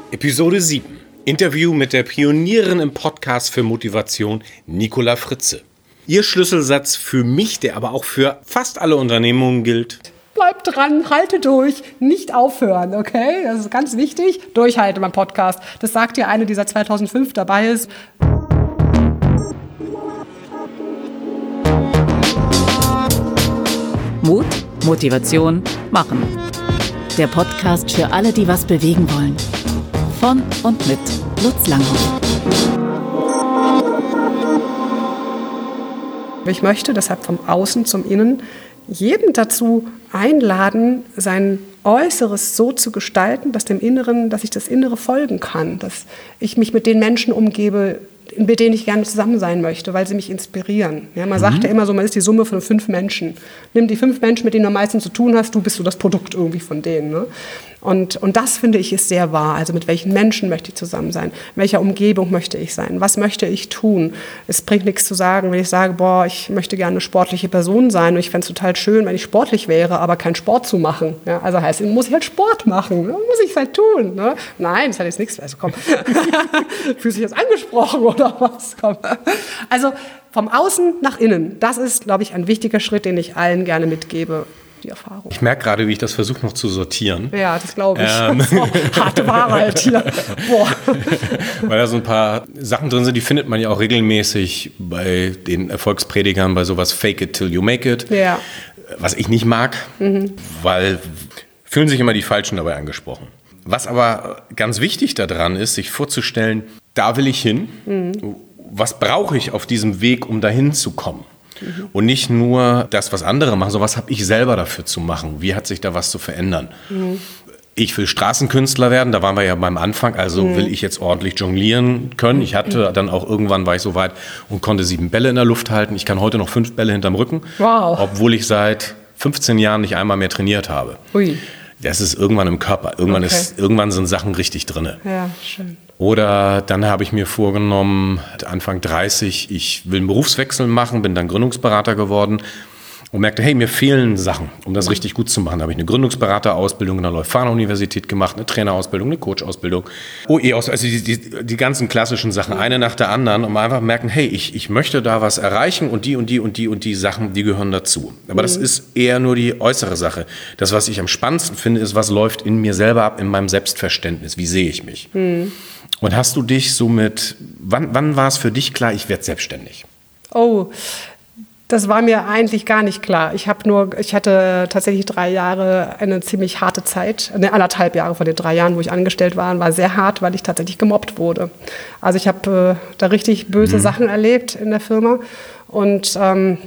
Episode 7. Interview mit der Pionierin im Podcast für Motivation, Nicola Fritze. Ihr Schlüsselsatz für mich, der aber auch für fast alle Unternehmungen gilt: Bleibt dran, halte durch, nicht aufhören, okay? Das ist ganz wichtig. Durchhalten beim Podcast. Das sagt dir eine, die seit 2005 dabei ist. Mut, Motivation, machen. Der Podcast für alle, die was bewegen wollen. Von und mit Lutz Langhoff. Ich möchte deshalb vom Außen zum Innen jeden dazu einladen, sein Äußeres so zu gestalten, dass ich das Innere folgen kann, dass ich mich mit den Menschen umgebe, mit denen ich gerne zusammen sein möchte, weil sie mich inspirieren. Ja, man sagt ja immer so, man ist die Summe von 5 Menschen. Nimm die 5 Menschen, mit denen du am meisten zu tun hast, du bist so das Produkt irgendwie von denen. Ne? Und das, finde ich, ist sehr wahr. Also mit welchen Menschen möchte ich zusammen sein? In welcher Umgebung möchte ich sein? Was möchte ich tun? Es bringt nichts zu sagen, wenn ich sage, ich möchte gerne eine sportliche Person sein und ich fände es total schön, wenn ich sportlich wäre, aber keinen Sport zu machen. Ja, also heißt, muss ich halt Sport machen. Ne? Muss ich es halt tun. Ne? Nein, das hat jetzt nichts. Also komm, fühlst du dich jetzt angesprochen oder was? Komm. Also vom Außen nach innen. Das ist, glaube ich, ein wichtiger Schritt, den ich allen gerne mitgebe. Die Erfahrung. Ich merke gerade, wie ich das versuche noch zu sortieren. Ja, das glaube ich. So, harte Wahrheit hier. Boah. Weil da so ein paar Sachen drin sind, die findet man ja auch regelmäßig bei den Erfolgspredigern, bei sowas Fake it till you make it. Ja. Was ich nicht mag, weil fühlen sich immer die Falschen dabei angesprochen. Was aber ganz wichtig daran ist, sich vorzustellen, da will ich hin. Was brauche ich auf diesem Weg, um dahin zu kommen? Und nicht nur das, was andere machen, sondern was habe ich selber dafür zu machen? Wie hat sich da was zu verändern? Ich will Straßenkünstler werden, da waren wir ja beim Anfang, also will ich jetzt ordentlich jonglieren können. Ich hatte dann auch irgendwann, war ich so weit und konnte 7 Bälle in der Luft halten. Ich kann heute noch 5 Bälle hinterm Rücken, obwohl ich seit 15 Jahren nicht einmal mehr trainiert habe. Ui. Das ist irgendwann im Körper. Irgendwann sind Sachen richtig drin. Ja, schön. Oder dann habe ich mir vorgenommen, Anfang 30, ich will einen Berufswechsel machen, bin dann Gründungsberater geworden und merkte, hey, mir fehlen Sachen, um das richtig gut zu machen. Da habe ich eine Gründungsberaterausbildung an der Leuphana-Universität gemacht, eine Trainerausbildung, eine Coachausbildung, also die ganzen klassischen Sachen, eine nach der anderen, um einfach merken, hey, ich möchte da was erreichen und die Sachen, die gehören dazu. Aber das ist eher nur die äußere Sache. Das, was ich am spannendsten finde, ist, was läuft in mir selber ab, in meinem Selbstverständnis, wie sehe ich mich? Und hast du dich somit, wann war es für dich klar, ich werde selbstständig? Das war mir eigentlich gar nicht klar. Ich hatte tatsächlich 3 Jahre eine ziemlich harte Zeit, 1,5 Jahre von den 3 Jahren, wo ich angestellt war sehr hart, weil ich tatsächlich gemobbt wurde. Also ich habe da richtig böse Sachen erlebt in der Firma und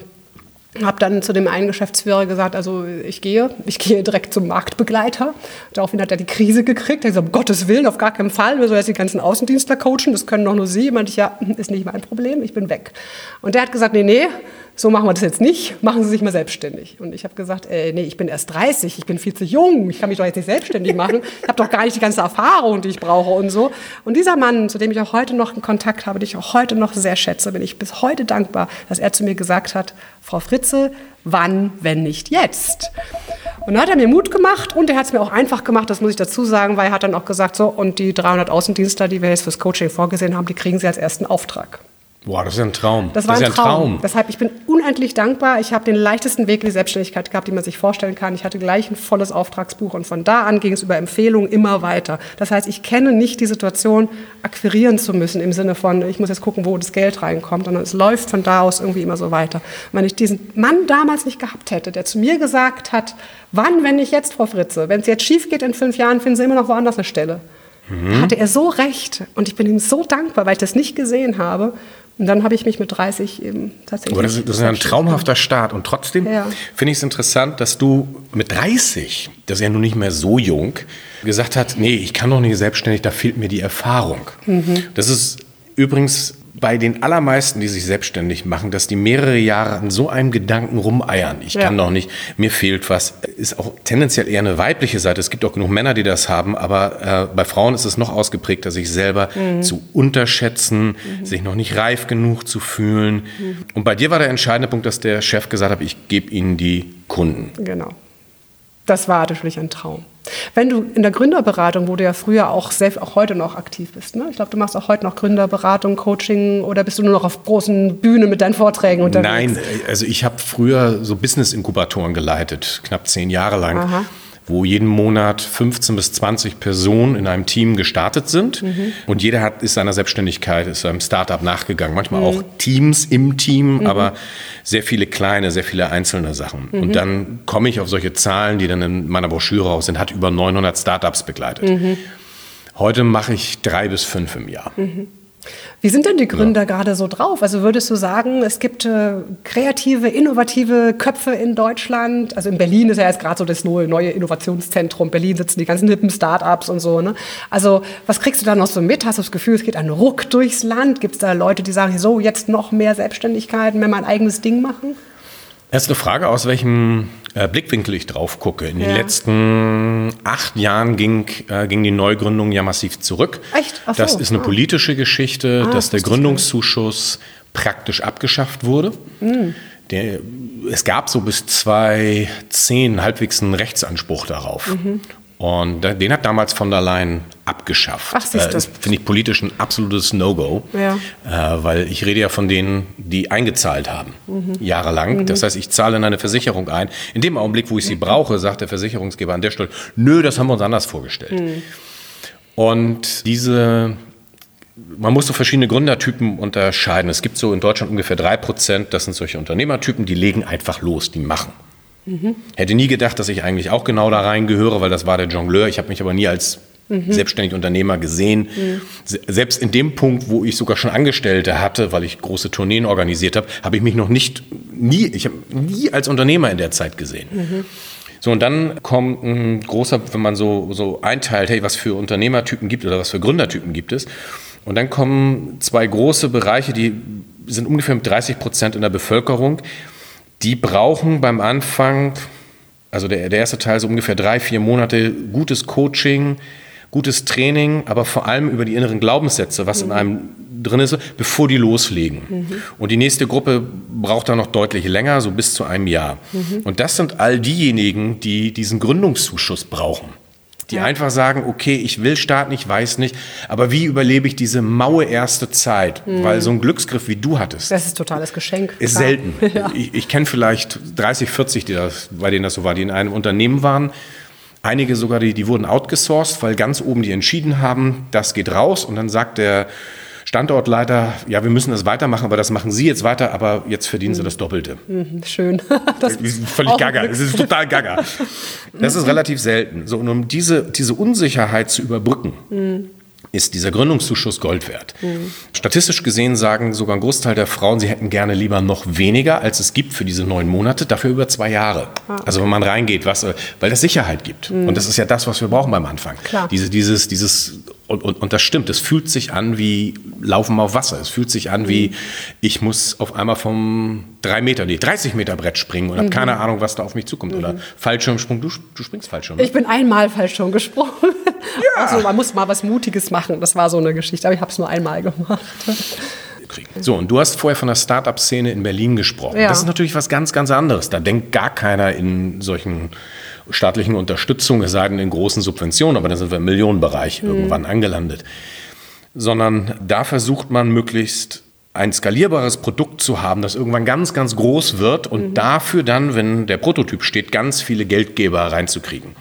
habe dann zu dem einen Geschäftsführer gesagt, also ich gehe direkt zum Marktbegleiter. Daraufhin hat er die Krise gekriegt. Er hat gesagt, um Gottes Willen, auf gar keinen Fall. Wir sollen jetzt die ganzen Außendienstler coachen, das können doch nur Sie. Meinte ich, ja, ist nicht mein Problem, ich bin weg. Und der hat gesagt, nee, so machen wir das jetzt nicht, machen Sie sich mal selbstständig. Und ich habe gesagt, nee, ich bin erst 30, ich bin viel zu jung, ich kann mich doch jetzt nicht selbstständig machen. Ich habe doch gar nicht die ganze Erfahrung, die ich brauche und so. Und dieser Mann, zu dem ich auch heute noch einen Kontakt habe, den ich auch heute noch sehr schätze, bin ich bis heute dankbar, dass er zu mir gesagt hat, Frau Fritze, wann, wenn nicht jetzt? Und dann hat er mir Mut gemacht und er hat es mir auch einfach gemacht, das muss ich dazu sagen, weil er hat dann auch gesagt, so, und die 300 Außendienstler, die wir jetzt fürs Coaching vorgesehen haben, die kriegen Sie als ersten Auftrag. Boah, das ist ja ein Traum. Das war ein Traum. Deshalb, ich bin unendlich dankbar. Ich habe den leichtesten Weg in die Selbstständigkeit gehabt, den man sich vorstellen kann. Ich hatte gleich ein volles Auftragsbuch und von da an ging es über Empfehlungen immer weiter. Das heißt, ich kenne nicht die Situation, akquirieren zu müssen im Sinne von, ich muss jetzt gucken, wo das Geld reinkommt, sondern es läuft von da aus irgendwie immer so weiter. Und wenn ich diesen Mann damals nicht gehabt hätte, der zu mir gesagt hat, wann, wenn nicht jetzt, Frau Fritze, wenn es jetzt schief geht in 5 Jahren, finden Sie immer noch woanders eine Stelle. Hatte er so recht und ich bin ihm so dankbar, weil ich das nicht gesehen habe. Und dann habe ich mich mit 30 eben tatsächlich... Aber das ist ja ein traumhafter Start. Und trotzdem finde ich es interessant, dass du mit 30, das ist ja nun nicht mehr so jung, gesagt hast, nee, ich kann doch nicht selbstständig, da fehlt mir die Erfahrung. Das ist übrigens bei den allermeisten, die sich selbstständig machen, dass die mehrere Jahre an so einem Gedanken rumeiern. Ich kann doch nicht, mir fehlt was. Ist auch tendenziell eher eine weibliche Seite. Es gibt auch genug Männer, die das haben, aber bei Frauen ist es noch ausgeprägter, sich selber zu unterschätzen, sich noch nicht reif genug zu fühlen. Und bei dir war der entscheidende Punkt, dass der Chef gesagt hat, ich gebe Ihnen die Kunden. Genau. Das war natürlich ein Traum. Wenn du in der Gründerberatung, wo du ja früher auch heute noch aktiv bist, ne? Ich glaube, du machst auch heute noch Gründerberatung, Coaching, oder bist du nur noch auf großen Bühnen mit deinen Vorträgen unterwegs? Nein, also ich habe früher so Business-Inkubatoren geleitet, knapp 10 Jahre lang. Aha. Wo jeden Monat 15 bis 20 Personen in einem Team gestartet sind. Und jeder ist seiner Selbstständigkeit, ist seinem Startup nachgegangen. Manchmal auch Teams im Team, aber sehr viele kleine, sehr viele einzelne Sachen. Und dann komme ich auf solche Zahlen, die dann in meiner Broschüre auch sind, hat über 900 Startups begleitet. Heute mache ich 3 bis 5 im Jahr. Wie sind denn die Gründer gerade so drauf? Also würdest du sagen, es gibt kreative, innovative Köpfe in Deutschland? Also in Berlin ist ja jetzt gerade so das neue Innovationszentrum. In Berlin sitzen die ganzen hippen Start-ups und so. Ne? Also was kriegst du da noch so mit? Hast du das Gefühl, es geht ein Ruck durchs Land? Gibt es da Leute, die sagen, so jetzt noch mehr Selbstständigkeit, mehr mein eigenes Ding machen? Das ist eine Frage, aus welchem Blickwinkel ich drauf gucke. In den letzten 8 Jahren ging die Neugründung ja massiv zurück. Echt? Ach so. Das ist eine politische Geschichte, dass der Gründungszuschuss praktisch abgeschafft wurde. Es gab so bis 2010 halbwegs einen Rechtsanspruch darauf. Und den hat damals von der Leyen abgeschafft. Ach, siehst du. Das finde ich politisch ein absolutes No-Go, weil ich rede ja von denen, die eingezahlt haben, jahrelang. Das heißt, ich zahle in eine Versicherung ein. In dem Augenblick, wo ich sie brauche, sagt der Versicherungsgeber an der Stelle, nö, das haben wir uns anders vorgestellt. Und man muss so verschiedene Gründertypen unterscheiden. Es gibt so in Deutschland ungefähr 3%, das sind solche Unternehmertypen, die legen einfach los, die machen. Hätte nie gedacht, dass ich eigentlich auch genau da reingehöre, weil das war der Jongleur. Ich habe mich aber nie als selbstständiger Unternehmer gesehen. Selbst in dem Punkt, wo ich sogar schon Angestellte hatte, weil ich große Tourneen organisiert habe, habe ich mich ich habe nie als Unternehmer in der Zeit gesehen. So, und dann kommt ein großer, wenn man so einteilt, hey, was für Unternehmertypen gibt oder was für Gründertypen gibt es. Und dann kommen 2 große Bereiche, die sind ungefähr mit 30% in der Bevölkerung. Die brauchen beim Anfang, also der erste Teil so ungefähr 3-4 Monate, gutes Coaching, gutes Training, aber vor allem über die inneren Glaubenssätze, was in einem drin ist, bevor die loslegen. Und die nächste Gruppe braucht dann noch deutlich länger, so bis zu einem Jahr. Und das sind all diejenigen, die diesen Gründungszuschuss brauchen. Die einfach sagen, okay, ich will starten, ich weiß nicht, aber wie überlebe ich diese maue erste Zeit? Weil so ein Glücksgriff, wie du hattest, Das ist ein totales Geschenk. ist klar. selten. Ich kenne vielleicht 30, 40, bei denen das so war, die in einem Unternehmen waren. Einige sogar, die wurden outgesourced, weil ganz oben die entschieden haben, das geht raus. Und dann sagt der Standortleiter, ja, wir müssen das weitermachen, aber das machen Sie jetzt weiter, aber jetzt verdienen Sie das Doppelte. Schön. Das ist völlig gaga, es ist total gaga. Das ist relativ selten. So, und um diese Unsicherheit zu überbrücken, ist dieser Gründungszuschuss Gold wert. Statistisch gesehen sagen sogar ein Großteil der Frauen, sie hätten gerne lieber noch weniger, als es gibt für diese 9 Monate, dafür über 2 Jahre. Also wenn man reingeht, weil das Sicherheit gibt. Und das ist ja das, was wir brauchen beim Anfang. Klar. Und das stimmt, es fühlt sich an wie Laufen auf Wasser. Es fühlt sich an wie, ich muss auf einmal vom 30 Meter Brett springen und habe keine Ahnung, was da auf mich zukommt. Oder Fallschirmsprung, du springst Fallschirm. Ich bin einmal Fallschirm gesprungen. Ja. Also man muss mal was Mutiges machen. Das war so eine Geschichte, aber ich habe es nur einmal gemacht. So, und du hast vorher von der Start-up-Szene in Berlin gesprochen. Ja. Das ist natürlich was ganz, ganz anderes. Da denkt gar keiner in solchen staatlichen Unterstützungen, es sei denn in großen Subventionen, aber dann sind wir im Millionenbereich irgendwann angelandet. Sondern da versucht man möglichst ein skalierbares Produkt zu haben, das irgendwann ganz, ganz groß wird und dafür dann, wenn der Prototyp steht, ganz viele Geldgeber reinzukriegen.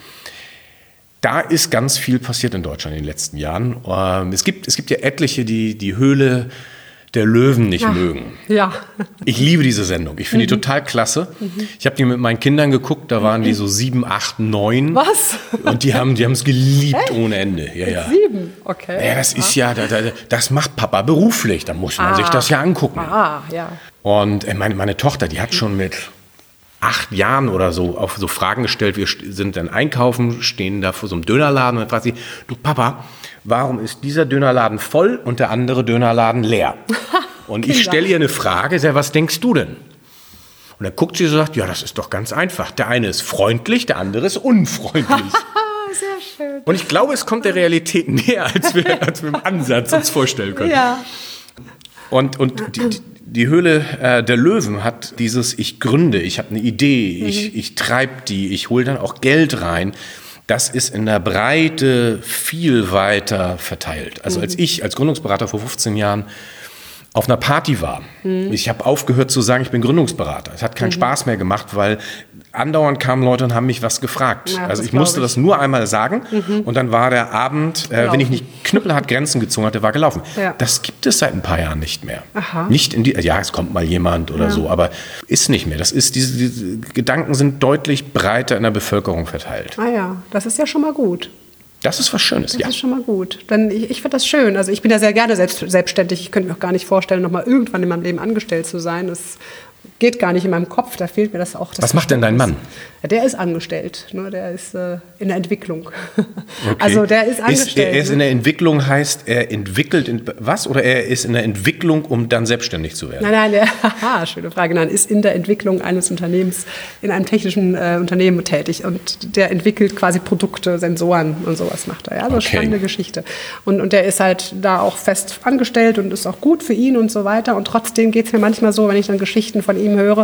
Da ist ganz viel passiert in Deutschland in den letzten Jahren. Es gibt ja etliche, die die Höhle der Löwen nicht mögen. Ja. Ich liebe diese Sendung. Ich finde die total klasse. Ich habe die mit meinen Kindern geguckt, da waren die so 7, 8, 9. Was? Und die haben es geliebt ohne Ende. Ja. 7? Okay. Ja, das ist ja, das macht Papa beruflich. Da muss man sich das ja angucken. Ja. Und meine Tochter, die hat schon mit 8 Jahren oder so auf so Fragen gestellt. Wir sind dann einkaufen, stehen da vor so einem Dönerladen und dann fragt sie, du Papa, warum ist dieser Dönerladen voll und der andere Dönerladen leer? Und ich stelle ihr eine Frage, was denkst du denn? Und dann guckt sie und sagt, ja, das ist doch ganz einfach. Der eine ist freundlich, der andere ist unfreundlich. Sehr schön. Und ich glaube, es kommt der Realität näher, als wir im Ansatz uns vorstellen können. Ja. Und Die Höhle der Löwen hat dieses ich gründe, ich habe eine Idee, ich treibe die, ich hole dann auch Geld rein. Das ist in der Breite viel weiter verteilt. Also als ich als Gründungsberater vor 15 Jahren auf einer Party war, ich habe aufgehört zu sagen, ich bin Gründungsberater. Es hat keinen Spaß mehr gemacht, weil andauernd kamen Leute und haben mich was gefragt. Ja, also ich musste das nur einmal sagen und dann war der Abend, wenn ich nicht knüppelhart Grenzen gezogen hatte, war gelaufen. Ja. Das gibt es seit ein paar Jahren nicht mehr. Aha. Nicht in die, ja, es kommt mal jemand oder so, aber ist nicht mehr. Das ist, diese Gedanken sind deutlich breiter in der Bevölkerung verteilt. Ah ja, das ist ja schon mal gut. Das ist was Schönes, Das ist schon mal gut. Denn ich finde das schön. Also ich bin ja sehr gerne selbstständig. Ich könnte mir auch gar nicht vorstellen, noch mal irgendwann in meinem Leben angestellt zu sein. Das geht gar nicht in meinem Kopf. Da fehlt mir das auch. Was macht denn dein Mann? Ja, der ist angestellt. Ne? Der ist in der Entwicklung. Okay. Also der ist angestellt. Er ist in der Entwicklung, heißt er entwickelt was? Oder er ist in der Entwicklung, um dann selbstständig zu werden? Nein, schöne Frage. Nein, ist in der Entwicklung eines Unternehmens, in einem technischen Unternehmen tätig. Und der entwickelt quasi Produkte, Sensoren und sowas macht er. Ja, also spannende Geschichte. Und der ist halt da auch fest angestellt und ist auch gut für ihn und so weiter. Und trotzdem geht es mir manchmal so, wenn ich dann Geschichten von ihm höre,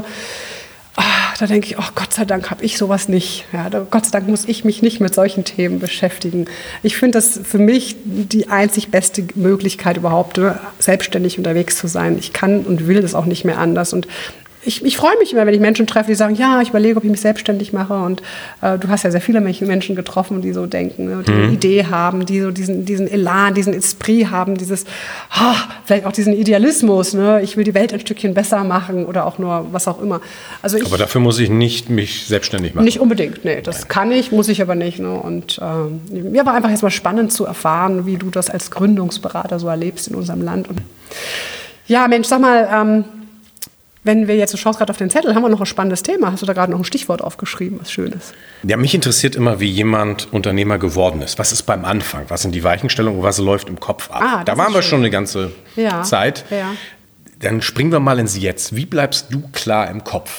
da denke ich, oh Gott sei Dank habe ich sowas nicht. Ja, Gott sei Dank muss ich mich nicht mit solchen Themen beschäftigen. Ich finde das für mich die einzig beste Möglichkeit überhaupt, selbstständig unterwegs zu sein. Ich kann und will das auch nicht mehr anders. Und ich freue mich immer, wenn ich Menschen treffe, die sagen, ja, ich überlege, ob ich mich selbstständig mache. Und du hast ja sehr viele Menschen getroffen, die so denken, ne, die eine Idee haben, die so diesen Elan, diesen Esprit haben, vielleicht auch diesen Idealismus. Ne? Ich will die Welt ein Stückchen besser machen oder auch nur was auch immer. Also aber dafür muss ich nicht mich selbstständig machen? Nicht unbedingt, nee. Das kann ich, muss ich aber nicht. Ne? Und mir war einfach jetzt mal spannend zu erfahren, wie du das als Gründungsberater so erlebst in unserem Land. Und ja, Mensch, sag mal, wenn wir jetzt, du schaust gerade auf den Zettel, haben wir noch ein spannendes Thema. Hast du da gerade noch ein Stichwort aufgeschrieben, was Schönes? Ja, mich interessiert immer, wie jemand Unternehmer geworden ist. Was ist beim Anfang? Was sind die Weichenstellungen und was läuft im Kopf ab? Da waren wir schon eine ganze Zeit. Ja. Dann springen wir mal ins Jetzt. Wie bleibst du klar im Kopf?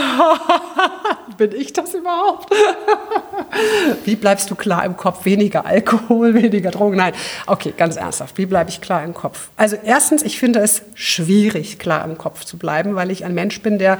Bin ich das überhaupt? Wie bleibst du klar im Kopf? Weniger Alkohol, weniger Drogen? Nein, okay, ganz ernsthaft. Wie bleibe ich klar im Kopf? Also erstens, ich finde es schwierig, klar im Kopf zu bleiben, weil ich ein Mensch bin, da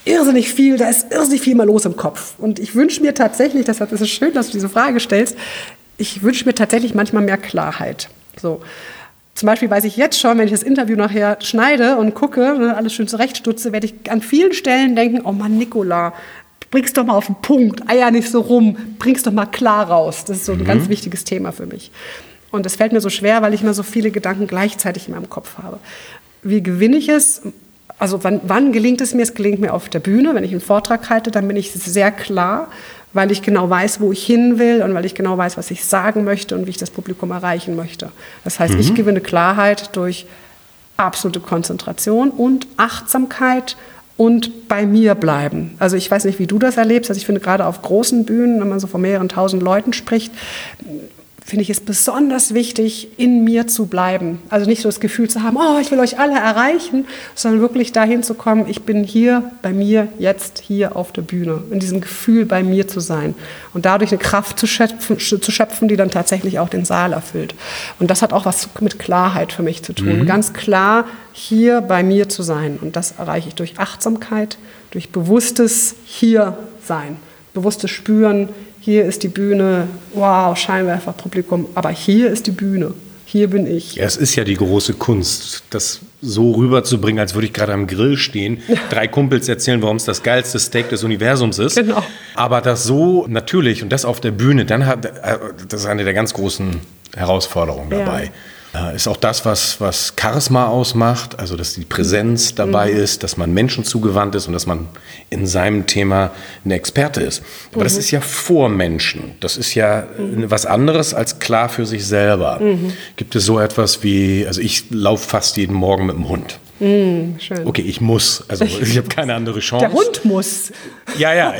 ist irrsinnig viel mal los im Kopf. Und ich wünsche mir tatsächlich, deshalb ist es schön, dass du diese Frage stellst, ich wünsche mir tatsächlich manchmal mehr Klarheit. So. Zum Beispiel weiß ich jetzt schon, wenn ich das Interview nachher schneide und gucke, alles schön zurechtstutze, werde ich an vielen Stellen denken, oh Mann, Nicola, bring's doch mal auf den Punkt, eier nicht so rum, bring's doch mal klar raus. Das ist so ein ganz wichtiges Thema für mich. Und das fällt mir so schwer, weil ich immer so viele Gedanken gleichzeitig in meinem Kopf habe. Wie gewinne ich es? Also wann gelingt es mir? Es gelingt mir auf der Bühne, wenn ich einen Vortrag halte, dann bin ich sehr klar, weil ich genau weiß, wo ich hin will und weil ich genau weiß, was ich sagen möchte und wie ich das Publikum erreichen möchte. Das heißt, ich gewinne Klarheit durch absolute Konzentration und Achtsamkeit und bei mir bleiben. Also ich weiß nicht, wie du das erlebst. Also ich finde gerade auf großen Bühnen, wenn man so von mehreren tausend Leuten spricht, finde ich es besonders wichtig, in mir zu bleiben. Also nicht so das Gefühl zu haben, oh, ich will euch alle erreichen, sondern wirklich dahin zu kommen, ich bin hier bei mir, jetzt hier auf der Bühne. In diesem Gefühl, bei mir zu sein. Und dadurch eine Kraft zu schöpfen, die dann tatsächlich auch den Saal erfüllt. Und das hat auch was mit Klarheit für mich zu tun. Ganz klar, hier bei mir zu sein. Und das erreiche ich durch Achtsamkeit, durch bewusstes Hier-Sein. Bewusstes Spüren, hier ist die Bühne, wow, Scheinwerferpublikum, aber hier ist die Bühne, hier bin ich. Ja, es ist ja die große Kunst, das so rüberzubringen, als würde ich gerade am Grill stehen, 3 Kumpels erzählen, warum es das geilste Steak des Universums ist. Genau. Aber das so natürlich und das auf der Bühne, das ist eine der ganz großen Herausforderungen dabei. Ja. Ist auch das, was Charisma ausmacht, also dass die Präsenz dabei ist, dass man Menschen zugewandt ist und dass man in seinem Thema ein Experte ist. Aber das ist ja vor Menschen. Das ist ja was anderes als klar für sich selber. Gibt es so etwas wie, also ich laufe fast jeden Morgen mit dem Hund. Schön. Okay, ich muss, also ich habe keine andere Chance. Der Hund muss. Ja.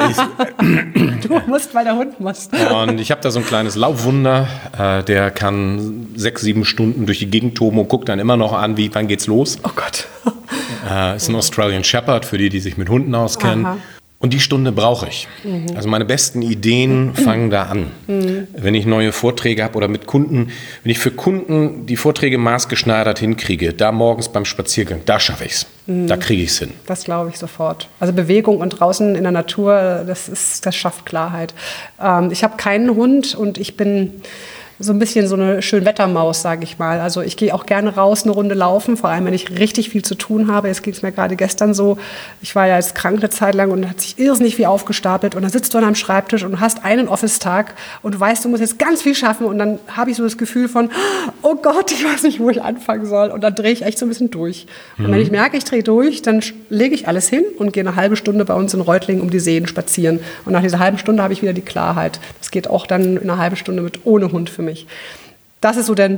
Du musst, weil der Hund muss. Und ich habe da so ein kleines Laufwunder, der kann 6-7 Stunden durch die Gegend toben und guckt dann immer noch an, wann geht's los. Oh Gott. Ist ein Australian Shepherd, für die sich mit Hunden auskennen. Aha. Und die Stunde brauche ich. Also meine besten Ideen fangen da an. wenn ich neue Vorträge habe oder mit Kunden, wenn ich für Kunden die Vorträge maßgeschneidert hinkriege, da morgens beim Spaziergang, da schaffe ich es. Da kriege ich es hin. Das glaube ich sofort. Also Bewegung und draußen in der Natur, das schafft Klarheit. Ich habe keinen Hund und ich bin so ein bisschen so eine Schönwettermaus, sage ich mal. Also ich gehe auch gerne raus, eine Runde laufen, vor allem wenn ich richtig viel zu tun habe. Jetzt ging es mir gerade gestern so. Ich war ja jetzt krank eine Zeit lang und hat sich irrsinnig viel aufgestapelt. Und dann sitzt du an einem Schreibtisch und hast einen Office-Tag und du weißt, du musst jetzt ganz viel schaffen. Und dann habe ich so das Gefühl von, oh Gott, ich weiß nicht, wo ich anfangen soll. Und dann drehe ich echt so ein bisschen durch. Und wenn ich merke, ich drehe durch, dann lege ich alles hin und gehe eine halbe Stunde bei uns in Reutlingen um die Seen spazieren. Und nach dieser halben Stunde habe ich wieder die Klarheit. Das geht auch dann in einer halben Stunde ohne Hund für mich. Das ist so der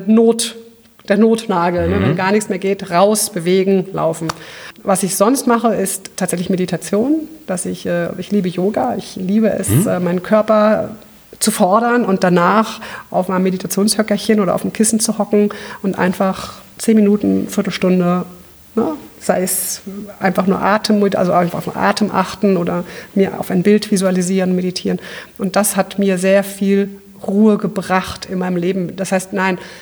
Notnagel, ne? Wenn gar nichts mehr geht, raus, bewegen, laufen. Was ich sonst mache, ist tatsächlich Meditation. Ich liebe Yoga, ich liebe es, meinen Körper zu fordern und danach auf meinem Meditationshöckerchen oder auf dem Kissen zu hocken und einfach 10 Minuten, Viertelstunde, ne? Sei es einfach nur Atem, also einfach auf den Atem achten oder mir auf ein Bild visualisieren, meditieren. Und das hat mir sehr viel Ruhe gebracht in meinem Leben. Das heißt,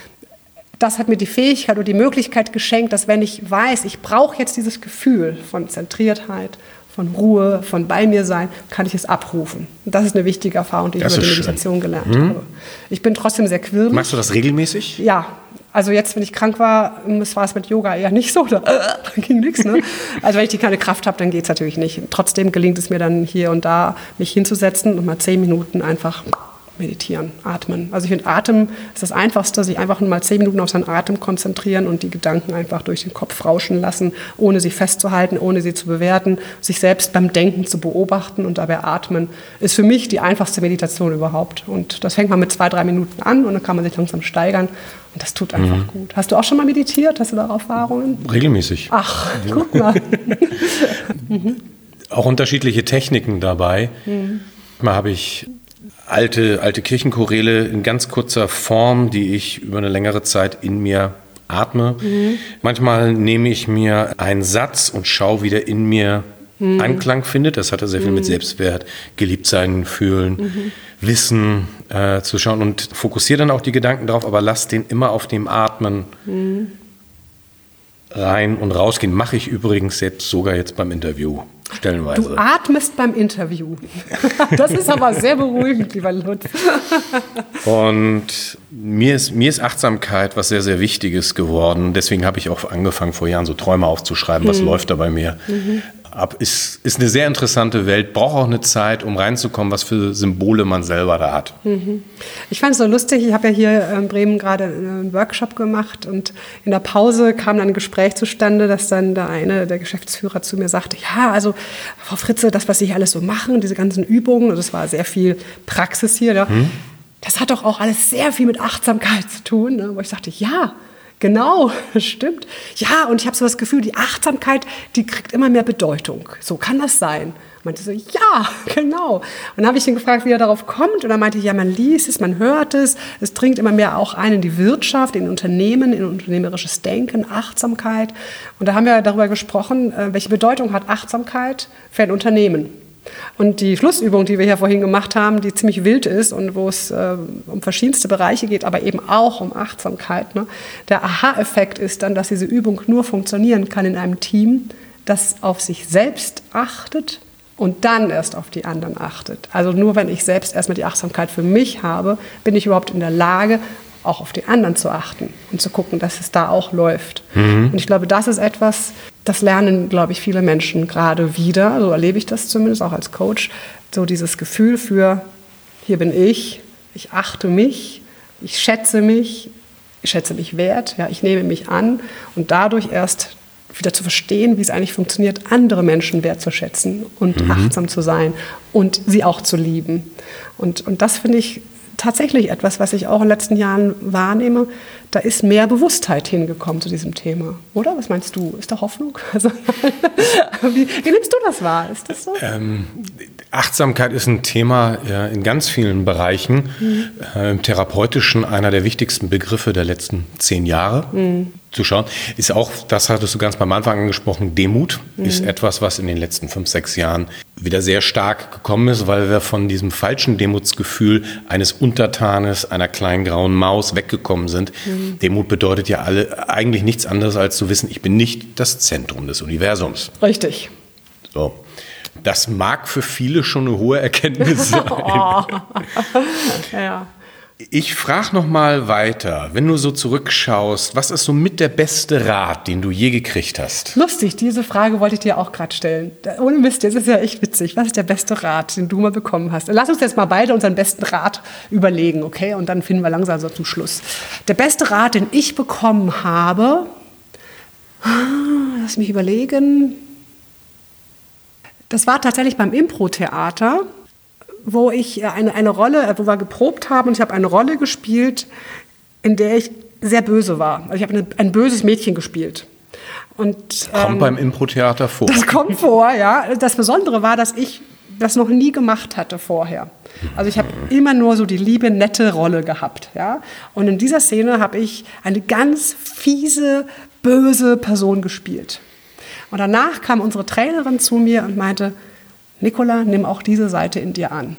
das hat mir die Fähigkeit oder die Möglichkeit geschenkt, dass wenn ich weiß, ich brauche jetzt dieses Gefühl von Zentriertheit, von Ruhe, von bei mir sein, kann ich es abrufen. Und das ist eine wichtige Erfahrung, die ich über die Meditation gelernt habe. Ich bin trotzdem sehr quirlig. Machst du das regelmäßig? Ja. Also jetzt, wenn ich krank war, war es mit Yoga eher nicht so. Da ging nichts. Ne? Also wenn ich keine Kraft habe, dann geht es natürlich nicht. Trotzdem gelingt es mir dann hier und da, mich hinzusetzen und mal 10 Minuten einfach meditieren, atmen. Also ich finde, Atem ist das Einfachste, sich einfach nur mal 10 Minuten auf seinen Atem konzentrieren und die Gedanken einfach durch den Kopf rauschen lassen, ohne sie festzuhalten, ohne sie zu bewerten, sich selbst beim Denken zu beobachten und dabei atmen, ist für mich die einfachste Meditation überhaupt. Und das fängt man mit 2-3 Minuten an und dann kann man sich langsam steigern und das tut einfach gut. Hast du auch schon mal meditiert? Hast du da Erfahrungen? Regelmäßig. Ach, guck mal. Auch unterschiedliche Techniken dabei. Mal habe ich alte Kirchenchoräle in ganz kurzer Form, die ich über eine längere Zeit in mir atme. Manchmal nehme ich mir einen Satz und schaue, wie der in mir Anklang findet. Das hat ja sehr viel mit Selbstwert, Geliebtsein, Fühlen, Wissen zu schauen und fokussiere dann auch die Gedanken drauf, aber lass den immer auf dem Atmen rein und rausgehen. Mache ich übrigens sogar jetzt beim Interview. Stellenweise. Du atmest beim Interview. Das ist aber sehr beruhigend, lieber Lutz. Und mir ist Achtsamkeit was sehr, sehr Wichtiges geworden. Deswegen habe ich auch angefangen, vor Jahren so Träume aufzuschreiben. Was läuft da bei mir? Ist eine sehr interessante Welt, braucht auch eine Zeit, um reinzukommen, was für Symbole man selber da hat. Ich fand es so lustig, ich habe ja hier in Bremen gerade einen Workshop gemacht und in der Pause kam dann ein Gespräch zustande, dass dann der Geschäftsführer zu mir sagte, ja, also Frau Fritze, das, was Sie hier alles so machen, diese ganzen Übungen, und das war sehr viel Praxis hier, ja, das hat doch auch alles sehr viel mit Achtsamkeit zu tun, ne? Wo ich sagte, ja, genau, stimmt. Ja, und ich habe so das Gefühl, die Achtsamkeit, die kriegt immer mehr Bedeutung. So kann das sein. Ich meinte so, ja, genau. Und dann habe ich ihn gefragt, wie er darauf kommt. Und er meinte, ja, man liest es, man hört es. Es dringt immer mehr auch ein in die Wirtschaft, in Unternehmen, in unternehmerisches Denken, Achtsamkeit. Und da haben wir darüber gesprochen, welche Bedeutung hat Achtsamkeit für ein Unternehmen. Und die Schlussübung, die wir hier vorhin gemacht haben, die ziemlich wild ist und wo es um verschiedenste Bereiche geht, aber eben auch um Achtsamkeit. Ne? Der Aha-Effekt ist dann, dass diese Übung nur funktionieren kann in einem Team, das auf sich selbst achtet und dann erst auf die anderen achtet. Also nur wenn ich selbst erstmal die Achtsamkeit für mich habe, bin ich überhaupt in der Lage, auch auf die anderen zu achten und zu gucken, dass es da auch läuft. Und ich glaube, das ist etwas, das lernen, glaube ich, viele Menschen gerade wieder, so erlebe ich das zumindest auch als Coach, so dieses Gefühl für, hier bin ich achte mich, ich schätze mich wert, ja, ich nehme mich an und dadurch erst wieder zu verstehen, wie es eigentlich funktioniert, andere Menschen wertzuschätzen und achtsam zu sein und sie auch zu lieben. Und das finde ich tatsächlich etwas, was ich auch in den letzten Jahren wahrnehme. Da ist mehr Bewusstheit hingekommen zu diesem Thema. Oder? Was meinst du? Ist da Hoffnung? Also, wie nimmst du das wahr? Ist das so? Achtsamkeit ist ein Thema in ganz vielen Bereichen. Im Therapeutischen einer der wichtigsten Begriffe der letzten 10 Jahre. zu schauen. Ist auch, das hattest du ganz beim Anfang angesprochen, Demut ist etwas, was in den letzten 5, 6 Jahren wieder sehr stark gekommen ist, weil wir von diesem falschen Demutsgefühl eines Untertanes, einer kleinen grauen Maus weggekommen sind. Demut bedeutet ja eigentlich nichts anderes, als zu wissen, ich bin nicht das Zentrum des Universums. Richtig. So. Das mag für viele schon eine hohe Erkenntnis sein. Ja. Ich frage noch mal weiter, wenn du so zurückschaust, was ist so mit der beste Rat, den du je gekriegt hast? Lustig, diese Frage wollte ich dir auch gerade stellen. Ohne Mist, das ist ja echt witzig. Was ist der beste Rat, den du mal bekommen hast? Lass uns jetzt mal beide unseren besten Rat überlegen, okay? Und dann finden wir langsam so zum Schluss. Der beste Rat, den ich bekommen habe, lass mich überlegen. Das war tatsächlich beim Impro-Theater, wo ich eine Rolle, wo wir geprobt haben und ich habe eine Rolle gespielt, in der ich sehr böse war. Also ich habe ein böses Mädchen gespielt. Und, kommt beim Impro-Theater vor. Das kommt vor, ja. Das Besondere war, dass ich das noch nie gemacht hatte vorher. Also ich habe immer nur so die liebe, nette Rolle gehabt. Ja? Und in dieser Szene habe ich eine ganz fiese, böse Person gespielt. Und danach kam unsere Trainerin zu mir und meinte, Nicola, nimm auch diese Seite in dir an.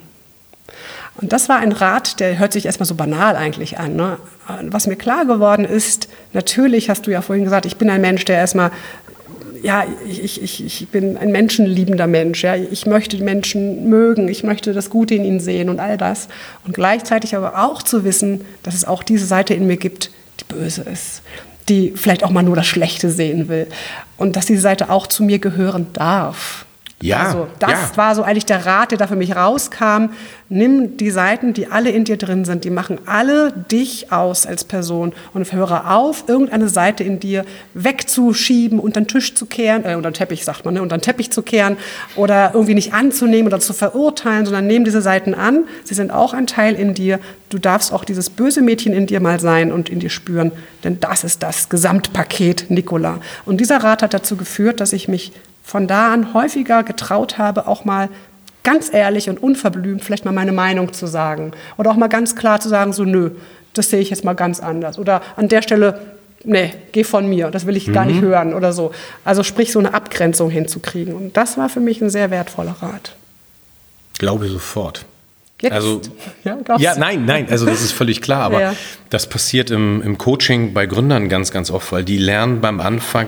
Und das war ein Rat, der hört sich erstmal so banal eigentlich an. Ne? Was mir klar geworden ist, natürlich hast du ja vorhin gesagt, ich bin ein Mensch, der erstmal, ja, ich bin ein menschenliebender Mensch. Ja? Ich möchte die Menschen mögen, ich möchte das Gute in ihnen sehen und all das. Und gleichzeitig aber auch zu wissen, dass es auch diese Seite in mir gibt, die böse ist, die vielleicht auch mal nur das Schlechte sehen will. Und dass diese Seite auch zu mir gehören darf. Ja, also das war so eigentlich der Rat, der da für mich rauskam. Nimm die Seiten, die alle in dir drin sind, die machen alle dich aus als Person und höre auf, irgendeine Seite in dir wegzuschieben, unter den Tisch zu kehren, unter den Teppich sagt man, ne, unter den Teppich zu kehren oder irgendwie nicht anzunehmen oder zu verurteilen, sondern nimm diese Seiten an. Sie sind auch ein Teil in dir. Du darfst auch dieses böse Mädchen in dir mal sein und in dir spüren, denn das ist das Gesamtpaket, Nicola. Und dieser Rat hat dazu geführt, dass ich mich von da an häufiger getraut habe, auch mal ganz ehrlich und unverblümt vielleicht mal meine Meinung zu sagen. Oder auch mal ganz klar zu sagen, so nö, das sehe ich jetzt mal ganz anders. Oder an der Stelle, nee, geh von mir, das will ich gar nicht hören oder so. Also sprich, so eine Abgrenzung hinzukriegen. Und das war für mich ein sehr wertvoller Rat. Glaube sofort. Jetzt? Also, ja, nein, also das ist völlig klar, aber ja. Das passiert im Coaching bei Gründern ganz, ganz oft, weil die lernen beim Anfang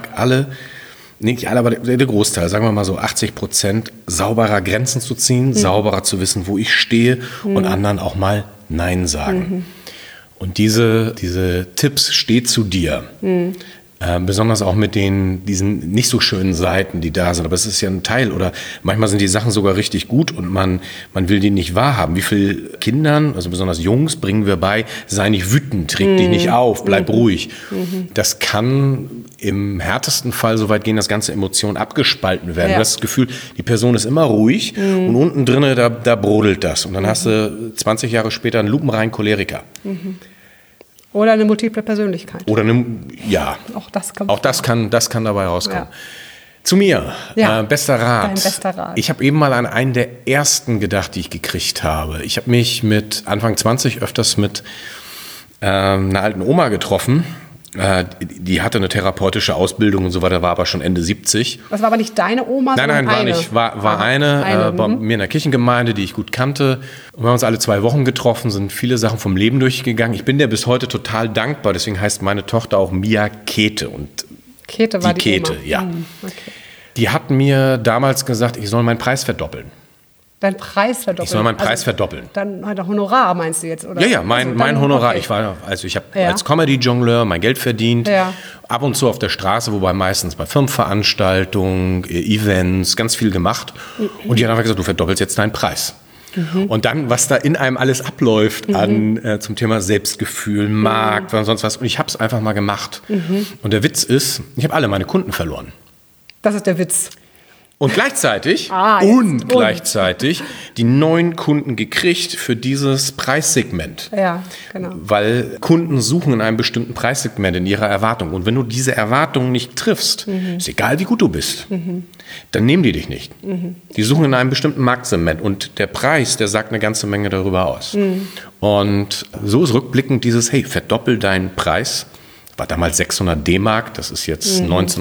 nicht alle, aber der Großteil, sagen wir mal so 80%, sauberer Grenzen zu ziehen, sauberer zu wissen, wo ich stehe und anderen auch mal Nein sagen. Und diese Tipps, steh zu dir. Besonders auch mit diesen nicht so schönen Seiten, die da sind. Aber es ist ja ein Teil. Oder manchmal sind die Sachen sogar richtig gut und man will die nicht wahrhaben. Wie viele Kindern, also besonders Jungs, bringen wir bei, sei nicht wütend, reg dich nicht auf, bleib ruhig. Das kann im härtesten Fall so weit gehen, dass ganze Emotionen abgespalten werden. Ja. Du hast das Gefühl, die Person ist immer ruhig und unten drinne, da brodelt das. Und dann hast du 20 Jahre später einen lupenreinen Choleriker. Oder eine multiple Persönlichkeit. Oder ja. Auch das kann dabei rauskommen. Ja. Zu mir, Ja, bester Rat. dein bester Rat. Ich habe eben mal an einen der ersten gedacht, die ich gekriegt habe. Ich habe mich mit Anfang 20 öfters mit einer alten Oma getroffen. Die hatte eine therapeutische Ausbildung und so weiter, war aber schon Ende 70. Das war aber nicht deine Oma, Nein, war eine? nicht. War eine bei mir in der Kirchengemeinde, die ich gut kannte. Und wir haben uns alle 2 Wochen getroffen, sind viele Sachen vom Leben durchgegangen. Ich bin der bis heute total dankbar. Deswegen heißt meine Tochter auch Mia Käthe. Und Käthe war die Käthe, Oma. ja. Okay. Die hat mir damals gesagt, ich soll meinen Preis verdoppeln. Dein Preis verdoppeln? Ich soll meinen Preis verdoppeln. Dann halt Honorar, meinst du jetzt? Oder? Ja, mein Honorar. Okay. Ich habe als Comedy-Jongleur mein Geld verdient. Ja. Ab und zu auf der Straße, wobei meistens bei Firmenveranstaltungen, Events, ganz viel gemacht. Und die hat einfach gesagt, du verdoppelst jetzt deinen Preis. Und dann, was da in einem alles abläuft zum Thema Selbstgefühl, Markt und sonst was. Und ich habe es einfach mal gemacht. Und der Witz ist, ich habe alle meine Kunden verloren. Das ist der Witz. Und gleichzeitig, die neuen Kunden gekriegt für dieses Preissegment. Ja, genau. Weil Kunden suchen in einem bestimmten Preissegment in ihrer Erwartung. Und wenn du diese Erwartungen nicht triffst, ist egal wie gut du bist, dann nehmen die dich nicht. Die suchen in einem bestimmten Marktsegment. Und der Preis, der sagt eine ganze Menge darüber aus. Und so ist rückblickend dieses, hey, verdoppel deinen Preis. war damals 600 D-Mark, das ist jetzt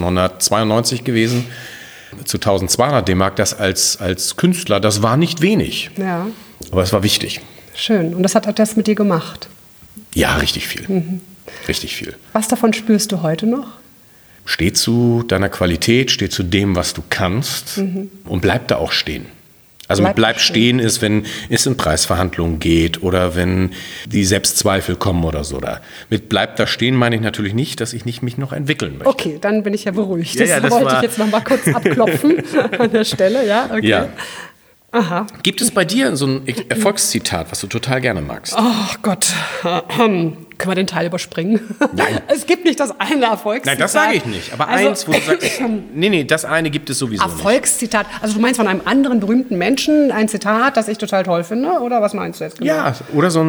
1992 gewesen, zu 1200 D-Mark, das als Künstler, das war nicht wenig. Ja. Aber es war wichtig. Schön. Und das hat das mit dir gemacht? Ja, richtig viel. Richtig viel. Was davon spürst du heute noch? Steh zu deiner Qualität, steh zu dem, was du kannst und bleib da auch stehen. Also mit bleib stehen ist, wenn es in Preisverhandlungen geht oder wenn die Selbstzweifel kommen oder so. Mit bleib da stehen meine ich natürlich nicht, dass ich nicht mich noch entwickeln möchte. Okay, dann bin ich ja beruhigt. Ja, das wollte ich jetzt noch mal kurz abklopfen an der Stelle. Ja, okay. Ja. Aha. Gibt es bei dir so ein Erfolgszitat, was du total gerne magst? Ach Gott, können wir den Teil überspringen? Nein. Es gibt nicht das eine Erfolgszitat. Nein, das sage ich nicht. Aber also, eins, wo du sagst, nee, das eine gibt es sowieso nicht. Erfolgszitat. Also du meinst von einem anderen berühmten Menschen ein Zitat, das ich total toll finde? Oder was meinst du jetzt genau? Ja, oder so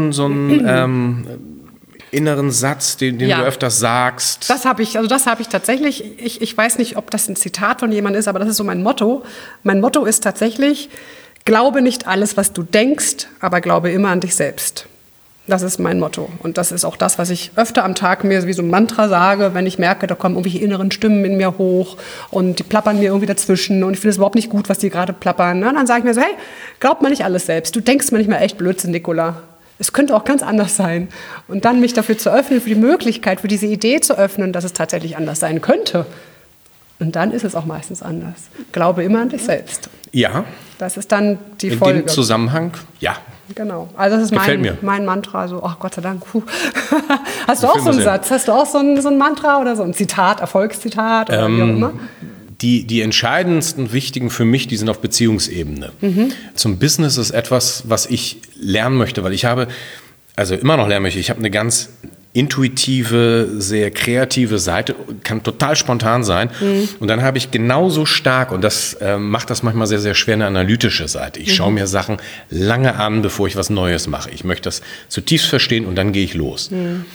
ein inneren Satz, den du öfters sagst. Das habe ich tatsächlich. Ich weiß nicht, ob das ein Zitat von jemandem ist, aber das ist so mein Motto. Mein Motto ist tatsächlich: Glaube nicht alles, was du denkst, aber glaube immer an dich selbst. Das ist mein Motto. Und das ist auch das, was ich öfter am Tag mir wie so ein Mantra sage, wenn ich merke, da kommen irgendwelche inneren Stimmen in mir hoch und die plappern mir irgendwie dazwischen und ich finde es überhaupt nicht gut, was die gerade plappern. Ne? Dann sage ich mir so, hey, glaub mal nicht alles selbst. Du denkst manchmal echt Blödsinn, Nicola. Es könnte auch ganz anders sein. Und dann mich dafür zu öffnen, für die Möglichkeit, für diese Idee zu öffnen, dass es tatsächlich anders sein könnte. Und dann ist es auch meistens anders. Glaube immer an dich selbst. Ja. Das ist dann die in Folge. In dem Zusammenhang, ja. Genau. Also das ist mein Mantra. So, ach Gott sei Dank. Hast du auch so einen Satz? Hast du auch so ein Mantra oder so ein Zitat, Erfolgszitat oder wie auch immer? Die entscheidendsten, wichtigen für mich, die sind auf Beziehungsebene. Zum Business ist etwas, was ich lernen möchte, weil ich habe, also immer noch lernen möchte, ich habe eine ganz intuitive, sehr kreative Seite, kann total spontan sein. Und dann habe ich genauso stark, und das macht das manchmal sehr, sehr schwer, eine analytische Seite. Ich schaue mir Sachen lange an, bevor ich was Neues mache. Ich möchte das zutiefst verstehen und dann gehe ich los.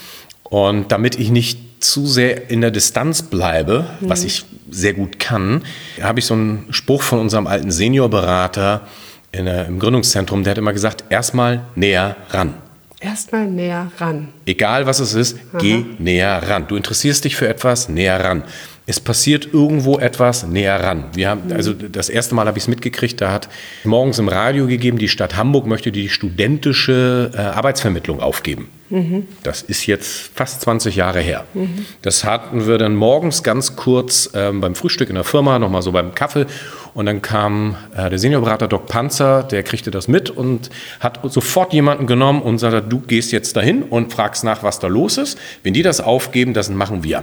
Und damit ich nicht zu sehr in der Distanz bleibe, was ich sehr gut kann, habe ich so einen Spruch von unserem alten Seniorberater im Gründungszentrum, der hat immer gesagt, erstmal näher ran. Erstmal näher ran. Egal was es ist, geh näher ran. Du interessierst dich für etwas, näher ran. Es passiert irgendwo etwas, näher ran. Wir haben, also das erste Mal habe ich es mitgekriegt, da hat morgens im Radio gegeben, die Stadt Hamburg möchte die studentische Arbeitsvermittlung aufgeben. Das ist jetzt fast 20 Jahre her. Das hatten wir dann morgens ganz kurz beim Frühstück in der Firma, nochmal so beim Kaffee. Und dann kam der Seniorberater Doc Panzer, der kriegte das mit und hat sofort jemanden genommen und sagte, du gehst jetzt dahin und fragst nach, was da los ist. Wenn die das aufgeben, das machen wir.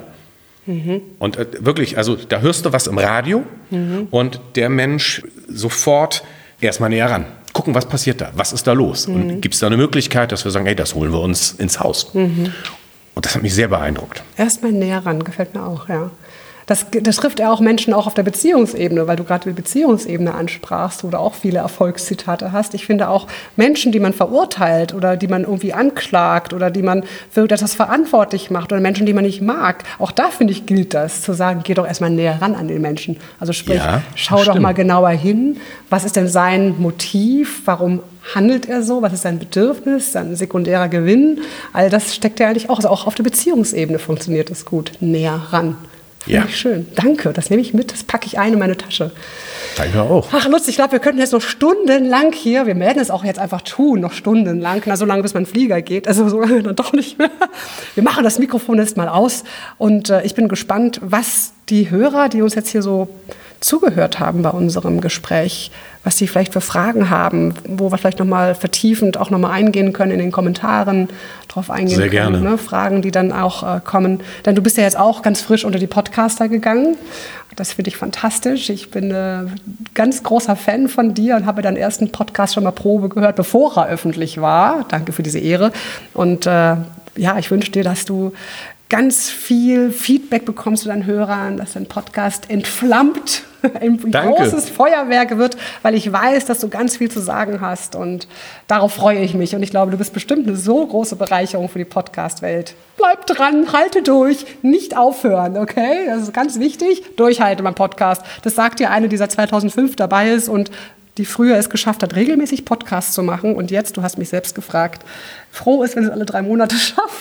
Und wirklich, also da hörst du was im Radio und der Mensch sofort erstmal näher ran. Gucken, was passiert da, was ist da los? Und gibt es da eine Möglichkeit, dass wir sagen, hey, das holen wir uns ins Haus? Und das hat mich sehr beeindruckt. Erstmal näher ran, gefällt mir auch, ja. Das trifft ja auch Menschen auch auf der Beziehungsebene, weil du gerade die Beziehungsebene ansprachst oder auch viele Erfolgszitate hast. Ich finde auch Menschen, die man verurteilt oder die man irgendwie anklagt oder die man für etwas verantwortlich macht oder Menschen, die man nicht mag, auch da, finde ich, gilt das, zu sagen, geh doch erstmal näher ran an den Menschen. Also sprich, schau doch mal genauer hin, was ist denn sein Motiv, warum handelt er so, was ist sein Bedürfnis, sein sekundärer Gewinn, all das steckt ja eigentlich auch, also auch auf der Beziehungsebene funktioniert das gut, näher ran. Finde ich schön. Danke, das nehme ich mit, das packe ich ein in meine Tasche. Danke auch. Ach Lutz, ich glaube, wir könnten jetzt noch stundenlang hier, wir werden es auch jetzt einfach tun, noch stundenlang, so lange, bis mein Flieger geht, also so lange dann doch nicht mehr. Wir machen das Mikrofon jetzt mal aus und ich bin gespannt, was die Hörer, die uns jetzt hier so zugehört haben bei unserem Gespräch, was sie vielleicht für Fragen haben, wo wir vielleicht nochmal vertiefend auch nochmal eingehen können in den Kommentaren, drauf eingehen Sehr können. gerne. Ne? Fragen, die dann auch kommen. Denn du bist ja jetzt auch ganz frisch unter die Podcaster gegangen. Das finde ich fantastisch. Ich bin ganz großer Fan von dir und habe deinen ersten Podcast schon mal Probe gehört, bevor er öffentlich war. Danke für diese Ehre. Und ich wünsche dir, dass du ganz viel Feedback bekommst zu deinen Hörern, dass dein Podcast entflammt, ein großes Feuerwerk wird, weil ich weiß, dass du ganz viel zu sagen hast und darauf freue ich mich und ich glaube, du bist bestimmt eine so große Bereicherung für die Podcast-Welt. Bleib dran, halte durch, nicht aufhören, okay? Das ist ganz wichtig, durchhalten beim Podcast. Das sagt dir eine, die seit 2005 dabei ist und die früher es geschafft hat, regelmäßig Podcasts zu machen und jetzt, du hast mich selbst gefragt, froh ist, wenn es alle 3 Monate schafft.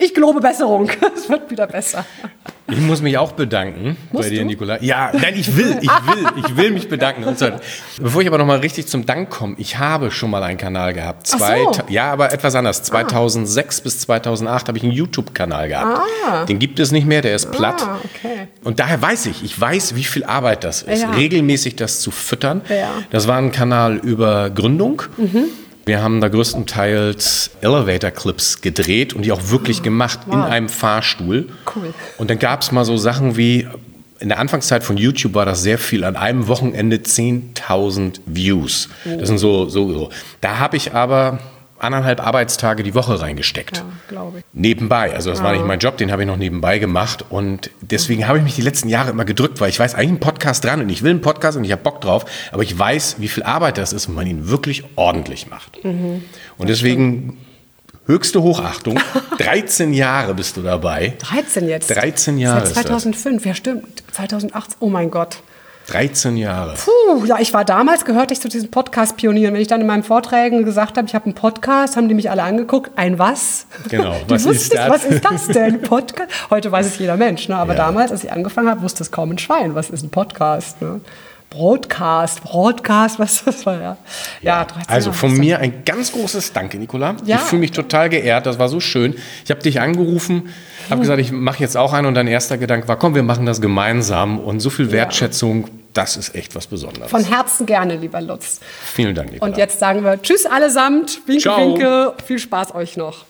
Ich gelobe Besserung. Es wird wieder besser. Ich muss mich auch bedanken bei dir, Nicola. Ja, nein, ich will mich bedanken. Und zwar, bevor ich aber nochmal richtig zum Dank komme, ich habe schon mal einen Kanal gehabt. Ja, aber etwas anders. 2006 bis 2008 habe ich einen YouTube-Kanal gehabt. Den gibt es nicht mehr, der ist platt. Okay. Und daher weiß ich wie viel Arbeit das ist, regelmäßig das zu füttern. Ja. Das war ein Kanal über Gründung. Wir haben da größtenteils Elevator-Clips gedreht und die auch wirklich gemacht in einem Fahrstuhl. Cool. Und dann gab es mal so Sachen wie, in der Anfangszeit von YouTube war das sehr viel, an einem Wochenende 10.000 Views. Das sind so. Da habe ich aber 1,5 Arbeitstage die Woche reingesteckt. Ja, glaube ich. Nebenbei. Also das war nicht mein Job, den habe ich noch nebenbei gemacht. Und deswegen habe ich mich die letzten Jahre immer gedrückt, weil ich weiß, eigentlich ein Podcast dran und ich will einen Podcast und ich habe Bock drauf, aber ich weiß, wie viel Arbeit das ist, wenn man ihn wirklich ordentlich macht. Und deswegen höchste Hochachtung. 13 Jahre bist du dabei. 13 jetzt? 13 Jahre. Seit 2005, ja stimmt. 2008, oh mein Gott. 13 Jahre. Puh, ja, ich war damals, gehörte ich zu diesen Podcast-Pionieren. Wenn ich dann in meinen Vorträgen gesagt habe, ich habe einen Podcast, haben die mich alle angeguckt. Ein was? Genau, was ist das? Was ist das denn, Podcast? Heute weiß es jeder Mensch, ne? Aber damals, als ich angefangen habe, wusste es kaum ein Schwein. Was ist ein Podcast? Ne? Broadcast, was das war, ja. 13 also von mir ein ganz großes Danke, Nicola. Ja. Ich fühle mich total geehrt, das war so schön. Ich habe dich angerufen, habe gesagt, ich mache jetzt auch einen und dein erster Gedanke war, komm, wir machen das gemeinsam und so viel Wertschätzung, das ist echt was Besonderes. Von Herzen gerne, lieber Lutz. Vielen Dank, Nicola. Und jetzt sagen wir Tschüss allesamt, winke, Ciao. winke, viel Spaß euch noch.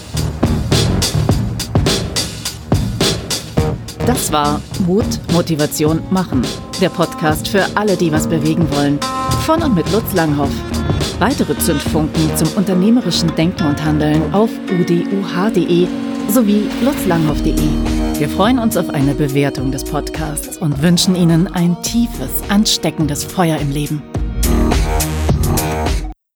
Das war Mut, Motivation, Machen. Der Podcast für alle, die was bewegen wollen. Von und mit Lutz Langhoff. Weitere Zündfunken zum unternehmerischen Denken und Handeln auf uduh.de sowie lutzlanghoff.de. Wir freuen uns auf eine Bewertung des Podcasts und wünschen Ihnen ein tiefes, ansteckendes Feuer im Leben.